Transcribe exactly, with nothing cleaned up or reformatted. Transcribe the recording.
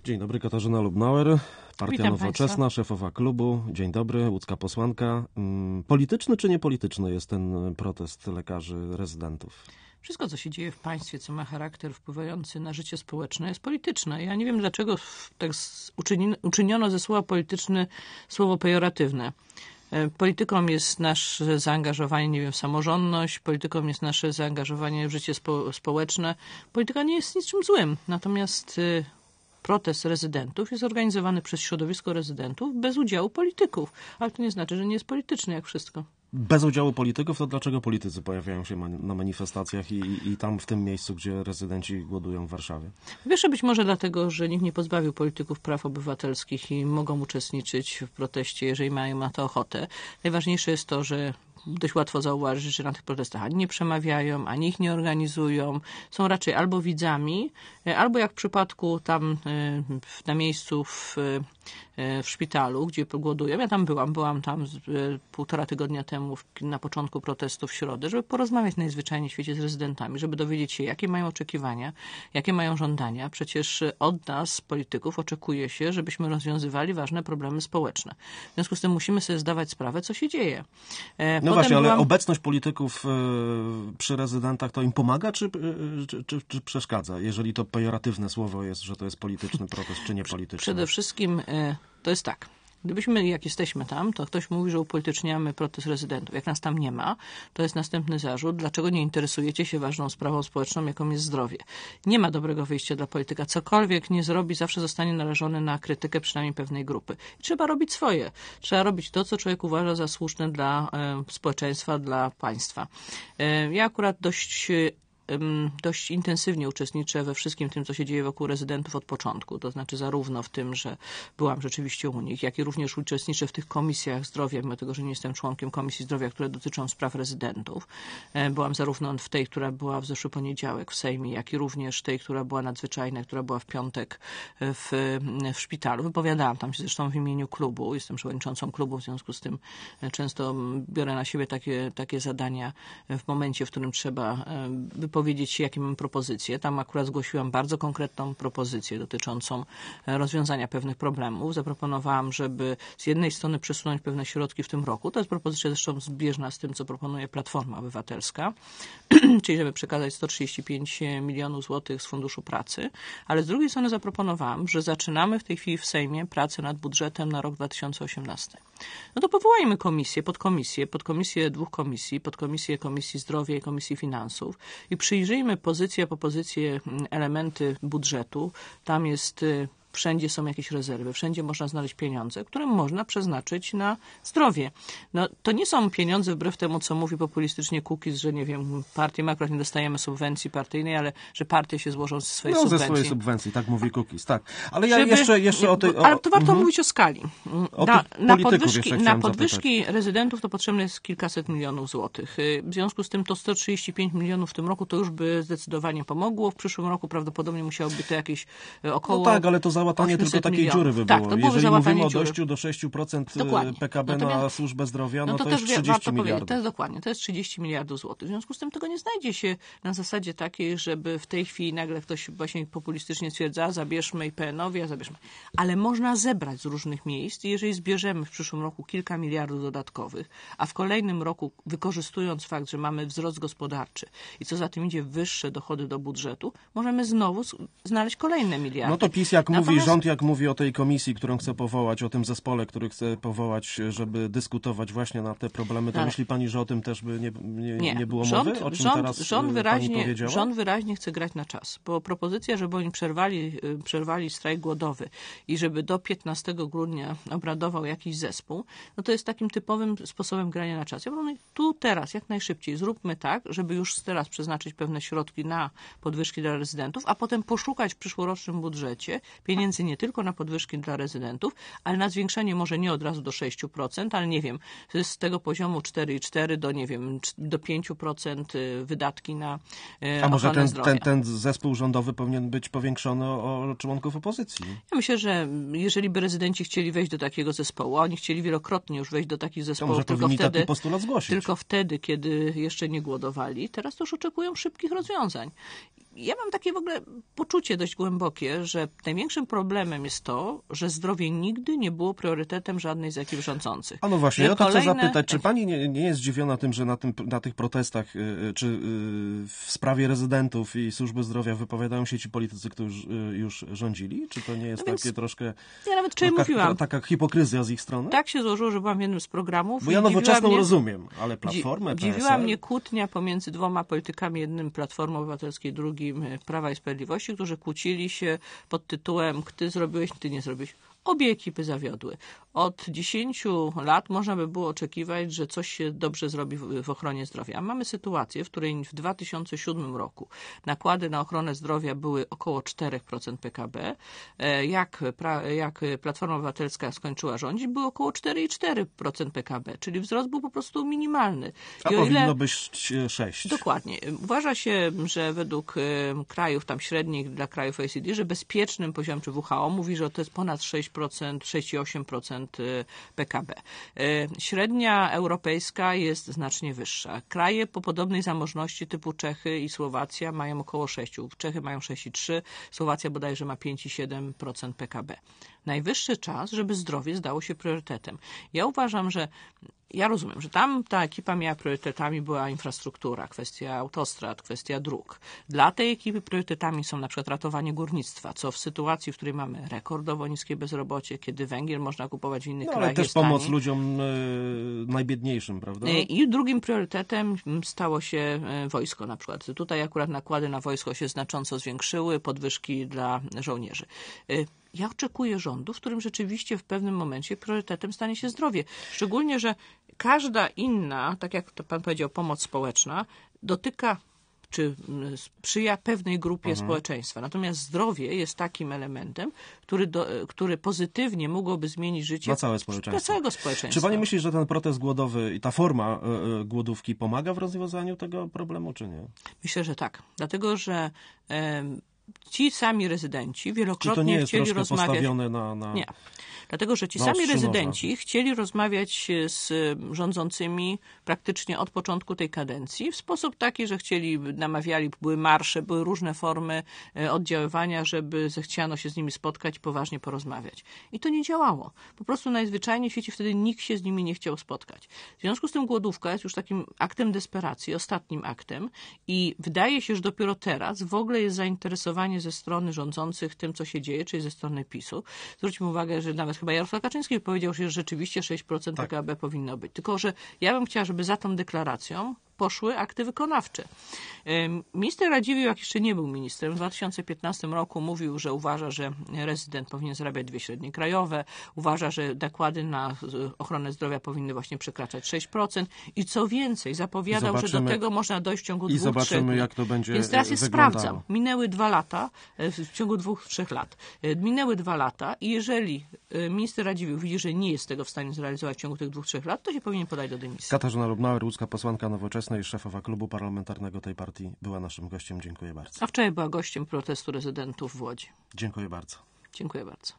Dzień dobry, Katarzyna Lubnauer, Partia Witam Nowoczesna, Państwa. szefowa klubu. Dzień dobry, łódzka posłanka. Polityczny czy niepolityczny jest ten protest lekarzy rezydentów? Wszystko, co się dzieje w państwie, co ma charakter wpływający na życie społeczne, jest polityczne. Ja nie wiem, dlaczego tak uczyniono ze słowa polityczny słowo pejoratywne. Polityką jest nasze zaangażowanie, nie wiem, w samorządność, polityką jest nasze zaangażowanie w życie spo, społeczne. Polityka nie jest niczym złym, natomiast protest rezydentów jest organizowany przez środowisko rezydentów bez udziału polityków. Ale to nie znaczy, że nie jest polityczny jak wszystko. Bez udziału polityków, to dlaczego politycy pojawiają się na manifestacjach i, i tam w tym miejscu, gdzie rezydenci głodują w Warszawie? Wiesz, być może dlatego, że nikt nie pozbawił polityków praw obywatelskich i mogą uczestniczyć w proteście, jeżeli mają na to ochotę. Najważniejsze jest to, że dość łatwo zauważyć, że na tych protestach ani nie przemawiają, ani ich nie organizują. Są raczej albo widzami, albo jak w przypadku tam na miejscu w, w szpitalu, gdzie głodują. Ja tam byłam, byłam tam półtora tygodnia temu na początku protestu w środę, żeby porozmawiać najzwyczajniej w świecie z rezydentami, żeby dowiedzieć się, jakie mają oczekiwania, jakie mają żądania. Przecież od nas, polityków, oczekuje się, żebyśmy rozwiązywali ważne problemy społeczne. W związku z tym musimy sobie zdawać sprawę, co się dzieje. No właśnie, ale byłam... obecność polityków przy rezydentach to im pomaga, czy, czy, czy, czy przeszkadza? Jeżeli to pejoratywne słowo jest, że to jest polityczny protest, czy niepolityczny? Przede wszystkim to jest tak. Gdybyśmy, jak jesteśmy tam, to ktoś mówi, że upolityczniamy protest rezydentów. Jak nas tam nie ma, to jest następny zarzut. Dlaczego nie interesujecie się ważną sprawą społeczną, jaką jest zdrowie? Nie ma dobrego wyjścia dla polityka. Cokolwiek nie zrobi, zawsze zostanie narażony na krytykę przynajmniej pewnej grupy. I trzeba robić swoje. Trzeba robić to, co człowiek uważa za słuszne dla e, społeczeństwa, dla państwa. E, ja akurat dość... dość intensywnie uczestniczę we wszystkim tym, co się dzieje wokół rezydentów od początku. To znaczy zarówno w tym, że byłam rzeczywiście u nich, jak i również uczestniczę w tych komisjach zdrowia, mimo tego, że nie jestem członkiem Komisji Zdrowia, które dotyczą spraw rezydentów. Byłam zarówno w tej, która była w zeszły poniedziałek w Sejmie, jak i również tej, która była nadzwyczajna, która była w piątek w, w szpitalu. Wypowiadałam tam się zresztą w imieniu klubu. Jestem przewodniczącą klubu, w związku z tym często biorę na siebie takie, takie zadania w momencie, w którym trzeba wypowiedzieć powiedzieć się, jakie mam propozycje. Tam akurat zgłosiłam bardzo konkretną propozycję dotyczącą rozwiązania pewnych problemów. Zaproponowałam, żeby z jednej strony przesunąć pewne środki w tym roku. To jest propozycja zresztą zbieżna z tym, co proponuje Platforma Obywatelska, czyli żeby przekazać sto trzydzieści pięć milionów złotych z Funduszu Pracy, ale z drugiej strony zaproponowałam, że zaczynamy w tej chwili w Sejmie pracę nad budżetem na rok dwa tysiące osiemnasty. No to powołajmy komisję, podkomisję, podkomisję dwóch komisji, podkomisję Komisji Zdrowia i Komisji Finansów i przyjrzyjmy pozycję po pozycję elementy budżetu. Tam jest... Wszędzie są jakieś rezerwy, wszędzie można znaleźć pieniądze, które można przeznaczyć na zdrowie. No, to nie są pieniądze wbrew temu, co mówi populistycznie Kukiz, że nie wiem, partii my akurat nie dostajemy subwencji partyjnej, ale że partie się złożą ze swojej no, subwencji. ze swojej subwencji, tak mówi Kukiz, tak. Ale ja Żeby, jeszcze, jeszcze o tej... O, ale to warto uh-huh. mówić o skali. O na, na podwyżki, na podwyżki zapytać. rezydentów to potrzebne jest kilkaset milionów złotych. W związku z tym to sto trzydzieści pięć milionów w tym roku to już by zdecydowanie pomogło. W przyszłym roku prawdopodobnie musiałoby to jakieś około... No tak, ale to załatanie tylko takiej milionów. dziury by tak, było. To Jeżeli mówimy o dziury. dojściu do sześciu procent dokładnie. P K B Natomiast, na służbę zdrowia, no, no to, to też jest trzydzieści miliardów. Powiedzieć, to jest dokładnie, to jest trzydzieści miliardów złotych. W związku z tym tego nie znajdzie się na zasadzie takiej, żeby w tej chwili nagle ktoś właśnie populistycznie stwierdza, a zabierzmy I P N-owi, a zabierzmy. Ale można zebrać z różnych miejsc i jeżeli zbierzemy w przyszłym roku kilka miliardów dodatkowych, a w kolejnym roku wykorzystując fakt, że mamy wzrost gospodarczy i co za tym idzie wyższe dochody do budżetu, możemy znowu znaleźć kolejne miliardy. No to PiS jak Natomiast... mówi, rząd jak mówi o tej komisji, którą chce powołać, o tym zespole, który chce powołać, żeby dyskutować właśnie na te problemy, to Ale... myśli pani, że o tym też by nie, nie, nie. nie było rząd, mowy? O czym rząd, teraz rząd, wyraźnie, wyraźnie, rząd wyraźnie chce grać na czas, bo propozycja, żeby oni przerwali, przerwali strajk głodowy i żeby do piętnastego grudnia obradował jakiś zespół, no to jest takim typowym sposobem grania na czas. Ja mówię, tu teraz, jak najszybciej zróbmy tak, żeby już teraz przeznaczyć pewne środki na podwyżki dla rezydentów, a potem poszukać w przyszłorocznym budżecie pieniędzy nie tylko na podwyżki dla rezydentów, ale na zwiększenie może nie od razu do sześciu procent, ale nie wiem, z tego poziomu cztery i cztery do, nie wiem, do pięciu procent wydatki na A może ten, zdrowia. ten, ten zespół rządowy powinien być powiększony o członków opozycji? Ja myślę, że jeżeli by rezydenci chcieli wejść do takiego zespołu, a oni chcieli wielokrotnie już wejść do takich zespołów, to tylko wtedy, taki postulat zgłosić. tylko wtedy, kiedy jeszcze nie głodowali, teraz to już oczekują szybkich rozwiązań. ja mam takie w ogóle poczucie dość głębokie, że największym problemem jest to, że zdrowie nigdy nie było priorytetem żadnej z ekip rządzących. A no właśnie, że ja to kolejne... chcę zapytać, czy pani nie, nie jest zdziwiona tym, że na, tym, na tych protestach, czy w sprawie rezydentów i służby zdrowia wypowiadają się ci politycy, którzy już rządzili? Czy to nie jest no takie troszkę... Ja nawet wczoraj taka, mówiłam. Taka hipokryzja z ich strony? Tak się złożyło, że byłam w jednym z programów. Bo ja Nowoczesną mnie, rozumiem, ale Platformę, Dziwiła P S L... mnie kłótnia pomiędzy dwoma politykami, jednym Platformy Obywatelskiej, drugim Prawa i Sprawiedliwości, którzy kłócili się pod tytułem ty zrobiłeś, ty nie zrobiłeś. Obie ekipy zawiodły. Od dziesięciu lat można by było oczekiwać, że coś się dobrze zrobi w, w ochronie zdrowia. A mamy sytuację, w której w dwa tysiące siódmym roku nakłady na ochronę zdrowia były około cztery procent P K B. Jak, pra, jak Platforma Obywatelska skończyła rządzić, było około cztery i cztery procent P K B, czyli wzrost był po prostu minimalny. A I o powinno ile... być sześć. Dokładnie. Uważa się, że według krajów tam średnich dla krajów O E C D, że bezpiecznym poziomem, czy W H O mówi, że to jest ponad sześć procent, sześć i osiem procent P K B. Średnia europejska jest znacznie wyższa. Kraje po podobnej zamożności typu Czechy i Słowacja mają około sześć. Czechy mają sześć i trzy, Słowacja bodajże ma pięć i siedem procent P K B. Najwyższy czas, żeby zdrowie stało się priorytetem. Ja uważam, że ja rozumiem, że tam ta ekipa miała priorytetami, była infrastruktura, kwestia autostrad, kwestia dróg. Dla tej ekipy priorytetami są na przykład ratowanie górnictwa, co w sytuacji, w której mamy rekordowo niskie bezrobocie, kiedy węgiel można kupować w innych no, krajach, ale też jest pomoc tani. ludziom y, najbiedniejszym, prawda? I drugim priorytetem stało się wojsko na przykład. Tutaj akurat nakłady na wojsko się znacząco zwiększyły, podwyżki dla żołnierzy. Ja oczekuję rządu, w którym rzeczywiście w pewnym momencie priorytetem stanie się zdrowie. Szczególnie, że każda inna, tak jak to pan powiedział, pomoc społeczna dotyka czy sprzyja pewnej grupie mhm. społeczeństwa. Natomiast zdrowie jest takim elementem, który, do, który pozytywnie mogłoby zmienić życie dla całe społeczeństwo. Dla całego społeczeństwa. Czy pani myśli, że ten protest głodowy i ta forma y, głodówki pomaga w rozwiązaniu tego problemu, czy nie? Myślę, że tak. Dlatego, że y, ci sami rezydenci wielokrotnie Czy to nie jest chcieli troszkę rozmawiać... postawione na... na... Nie. Dlatego, że ci na sami ostrzu rezydenci noża. chcieli rozmawiać z rządzącymi praktycznie od początku tej kadencji w sposób taki, że chcieli, namawiali, były marsze, były różne formy oddziaływania, żeby zechciano się z nimi spotkać i poważnie porozmawiać. I to nie działało. Po prostu najzwyczajniej w świecie wtedy nikt się z nimi nie chciał spotkać. W związku z tym głodówka jest już takim aktem desperacji, ostatnim aktem i wydaje się, że dopiero teraz w ogóle jest zainteresowanie ze strony rządzących tym, co się dzieje, czyli ze strony PiSu. Zwróćmy uwagę, że nawet chyba Jarosław Kaczyński powiedział, że rzeczywiście sześć procent tak. P K B powinno być. Tylko, że ja bym chciała, żeby za tą deklaracją poszły akty wykonawcze. Minister Radziwiłł, jak jeszcze nie był ministrem, w dwa tysiące piętnastym roku mówił, że uważa, że rezydent powinien zarabiać dwie średnie krajowe, uważa, że nakłady na ochronę zdrowia powinny właśnie przekraczać sześć procent i co więcej, zapowiadał, że do tego można dojść w ciągu dwóch, trzech I zobaczymy, jak to będzie Więc teraz je wyglądało. sprawdzam. Minęły dwa lata, w ciągu dwóch, trzech lat. Minęły dwa lata i jeżeli minister Radziwiłł widzi, że nie jest tego w stanie zrealizować w ciągu tych dwóch, trzech lat, to się powinien podać do dymisji. Katarzyna Lubnauer, łódzka posłanka Nowoczesnej, szefowa klubu parlamentarnego tej partii, była naszym gościem. Dziękuję bardzo. A wczoraj była gościem protestu rezydentów w Łodzi. Dziękuję bardzo. Dziękuję bardzo.